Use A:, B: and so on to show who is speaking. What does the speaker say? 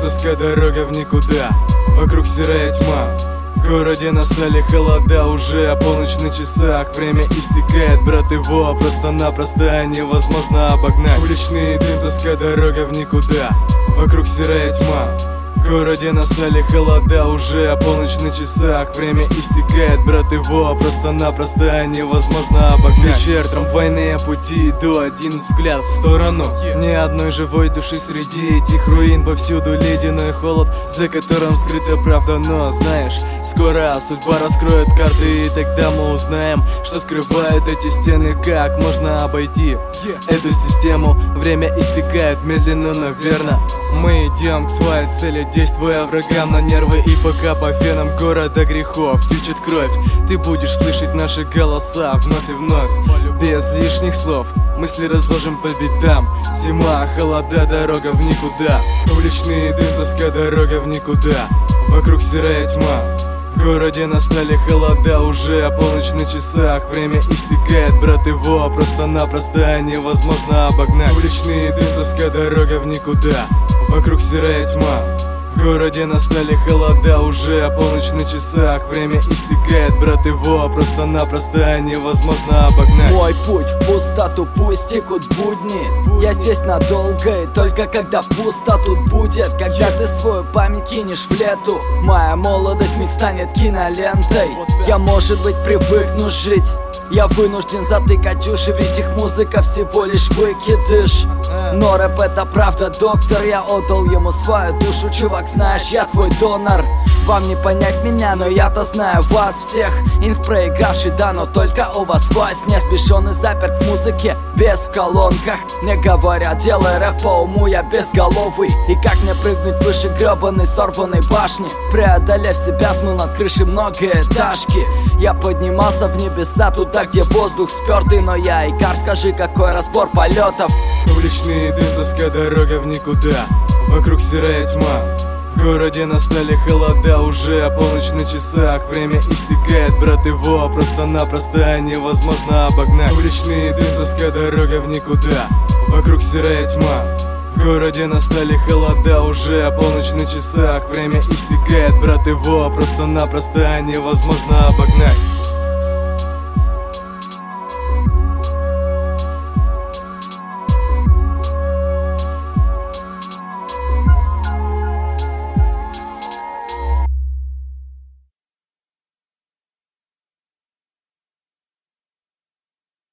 A: узкая дорога в никуда, вокруг серая тьма. В городе настали холода, уже полночь на часах. Время истекает, брат, его просто-напросто невозможно обогнать. Уличный дым, узкая дорога в никуда, вокруг серая тьма. В городе настали холода, уже полночь на часах. Время истекает, брат, его просто-напросто невозможно обогнать. Вечер, трамвайные пути, иду один взгляд в сторону. Ни одной живой души среди этих руин. Повсюду ледяной холод, за которым скрыта правда. Но знаешь, скоро судьба раскроет карты, и тогда мы узнаем, что скрывают эти стены. Как можно обойти эту систему? Время истекает медленно, но верно. Мы идем к своей цели, действуя врагам на нервы. И пока по венам города грехов течет кровь, ты будешь слышать наши голоса вновь и вновь. Без лишних слов мысли разложим по битам. Зима, холода, дорога в никуда. Уличный дым, тоска, дорога в никуда. Вокруг серая тьма. В городе настали холода, уже полночь на часах. Время истекает, брат, его просто-напросто невозможно обогнать. Уличный дым, тоска, дорога в никуда. Вокруг серая тьма. В городе настали холода, уже полночь на часах. Время истекает, брат, его просто-напросто невозможно обогнать.
B: Мой путь в пустоту, пусть текут будни. Я здесь надолго, и только когда пусто тут будет. Когда ты свою память кинешь в лету, моя молодость миг станет кинолентой. Я, может быть, привыкну жить, я вынужден затыкать уши, ведь их музыка всего лишь выкидыш. Но рэп это правда, доктор, я отдал ему свою душу. Чувак, знаешь, я твой донор. Вам не понять меня, но я-то знаю вас всех. Инф проигравший, да, но только у вас власть. Не спешен и заперт в музыке, без в колонках. Мне говорят, делай рэп по уму, я безголовый. И как мне прыгнуть выше гребаной сорванной башни? Преодолев себя, смыл над крышей многоэтажки. Я поднимался в небеса, туда, где воздух спёртый. Но я Икар, скажи, какой разбор полетов.
A: Уличный дым, тоска, дорога в никуда. Вокруг серая тьма. В городе настали холода, уже полночь на часах. Время истекает, брат, его просто-напросто невозможно обогнать. Уличный дым, тоска, дорога в никуда. Вокруг серая тьма. В городе настали холода, уже полночь на часах. Время истекает, брат, его просто-напросто невозможно обогнать.